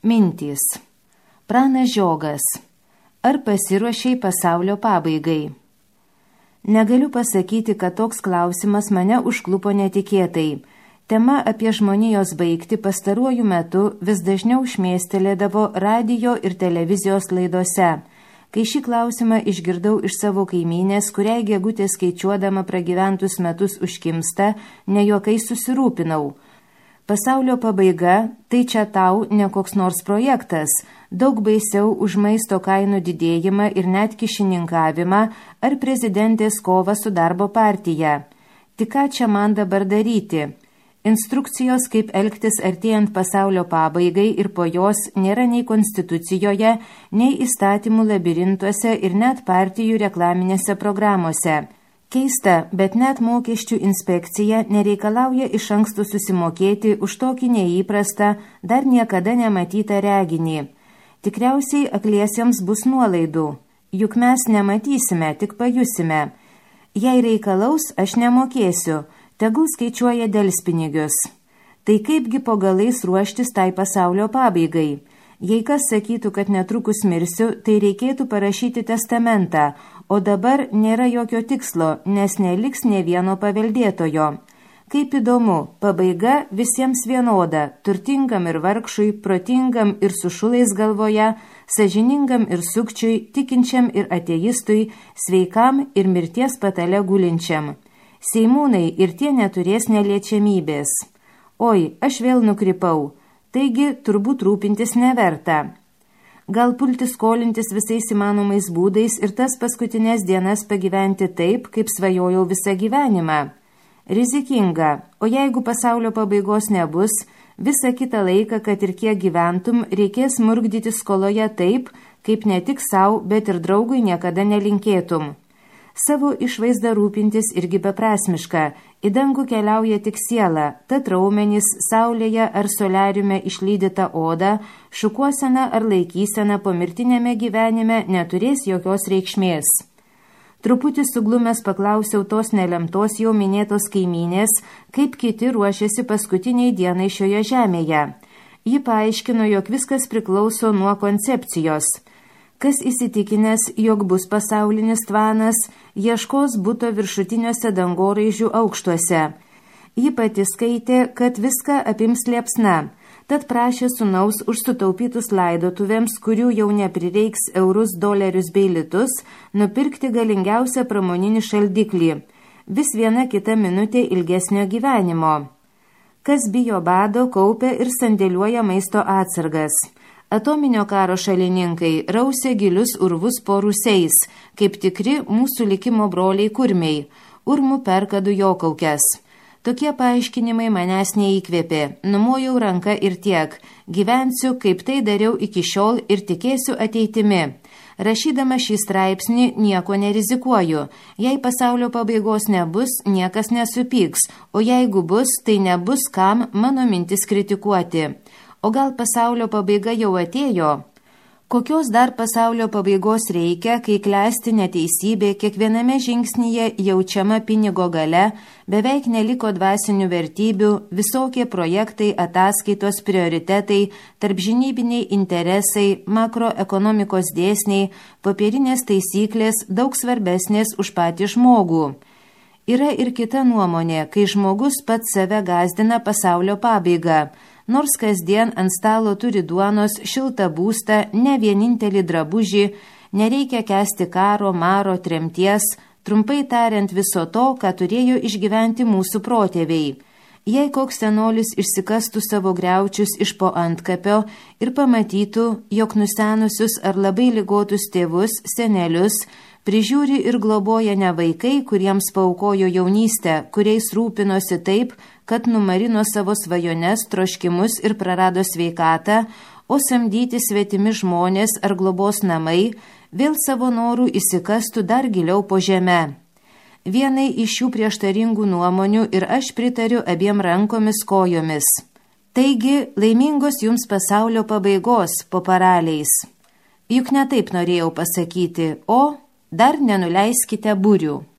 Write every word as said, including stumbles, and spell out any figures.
Mintys. Pranas Žiogas. Ar pasiruošei pasaulio pabaigai? Negaliu pasakyti, kad toks klausimas mane užklupo netikėtai. Tema apie žmonijos baigtį pastaruoju metu vis dažniau šmėstelėdavo radijo ir televizijos laidose. Kai šį klausimą išgirdau iš savo kaimynės, kuriai gegutė skaičiuodama pragyventus metus užkimsta, ne juokais susirūpinau. Pasaulio pabaiga – tai čia tau ne koks nors projektas, daug baisiau už maisto kainų didėjimą ir net kišininkavimą ar prezidentės kovą su darbo partija. Tik ką čia man dabar daryti? Instrukcijos, kaip elgtis artėjant pasaulio pabaigai ir po jos nėra nei konstitucijoje, nei įstatymų labirintuose ir net partijų reklaminėse programuose. Keista, bet net mokesčių inspekcija nereikalauja iš anksto susimokėti už tokį neįprastą, dar niekada nematytą reginį. Tikriausiai akliesiems bus nuolaidų, juk mes nematysime, tik pajusime. Jei reikalaus, aš nemokėsiu, tegul skaičiuoja delspinigius. Tai kaipgi po galais ruoštis tai pasaulio pabaigai? Jei kas sakytų, kad netrukus mirsiu, tai reikėtų parašyti testamentą, o dabar nėra jokio tikslo, nes neliks nė vieno paveldėtojo. Kaip įdomu, pabaiga visiems vienoda, turtingam ir vargšui, protingam ir su šulais galvoje, sąžiningam ir sukčiui, tikinčiam ir ateistui, sveikam ir mirties patale gulinčiam. Seimūnai ir tie neturės neliečiamybės. Oi, aš vėl nukrypau. Taigi, turbūt rūpintis neverta. Gal pulti skolintis visais įmanomais būdais ir tas paskutinės dienas pagyventi taip, kaip svajojau visą gyvenimą. Rizikinga, o jeigu pasaulio pabaigos nebus, visą kitą laiką, kad ir kiek gyventum, reikės murgdyti skoloje taip, kaip ne tik sau, bet ir draugui niekada nelinkėtum. Savo išvaizdą rūpintis irgi beprasmiška, į dangų keliauja tik siela, tad raumenys, saulėje ar soliariume išlydyta oda, šukuosena ar laikysena pomirtinėme gyvenime neturės jokios reikšmės. Truputį suglumęs paklausiau tos nelemtos jau minėtos kaimynės, kaip kiti ruošiasi paskutiniai dienai šioje žemėje. Ji paaiškino, jog viskas priklauso nuo koncepcijos. Kas įsitikinęs, jog bus pasaulinis tvanas, ieškos buto viršutiniuose dangoraižių aukštuose. Ji pati skaitė, kad viską apims liepsna, tad prašė sūnaus už sutaupytus laidotuvėms, kurių jau neprireiks eurus, dolerius bei litus, nupirkti galingiausią pramoninį šaldiklį. Vis viena kita minutė ilgesnio gyvenimo. Kas bijo bado, kaupia ir sandėliuoja maisto atsargas. Atominio karo šalininkai rausė gilius urvus po rūsiais, kaip tikri mūsų likimo broliai kurmiai, urmų perka dujokaukes. Tokie paaiškinimai manęs neįkvėpė, numojau ranką ir tiek, gyvensiu, kaip tai dariau iki šiol ir tikėsiu ateitimi. Rašydama šį straipsnį nieko nerizikuoju, jei pasaulio pabaigos nebus, niekas nesupyks, o jeigu bus, tai nebus kam mano mintis kritikuoti. O gal pasaulio pabaiga jau atėjo? Kokios dar pasaulio pabaigos reikia, kai klesti neteisybė, kiekviename žingsnyje jaučiama pinigo gale, beveik neliko dvasinių vertybių, visokie projektai, ataskaitos, prioritetai, tarpžinybiniai interesai, makroekonomikos dėsniai, popierinės taisyklės daug svarbesnės už patį žmogų. Yra ir kita nuomonė, kai žmogus pats save gąsdina pasaulio pabaigą. Nors kasdien ant stalo turi duonos, šiltą būstą, ne vienintelį drabužį, nereikia kęsti karo, maro, tremties, trumpai tariant viso to, ką turėjo išgyventi mūsų protėviai. Jei koks senolis išsikastų savo griaučius iš po antkapio ir pamatytų, jog nusenusius ar labai ligotus tėvus, senelius, prižiūri ir globoja ne vaikai, kuriems paaukojo jaunystę, kuriais rūpinosi taip, kad numarino savo svajones, troškimus ir prarado sveikatą, o samdyti svetimi žmonės ar globos namai vėl savo norų įsikastų dar giliau po žeme. Vienai iš šių prieštaringų nuomonių ir aš pritariu abiem rankomis kojomis. Taigi, laimingos jums pasaulio pabaigos po paraliais. Juk ne taip norėjau pasakyti, o dar nenuleiskite burių.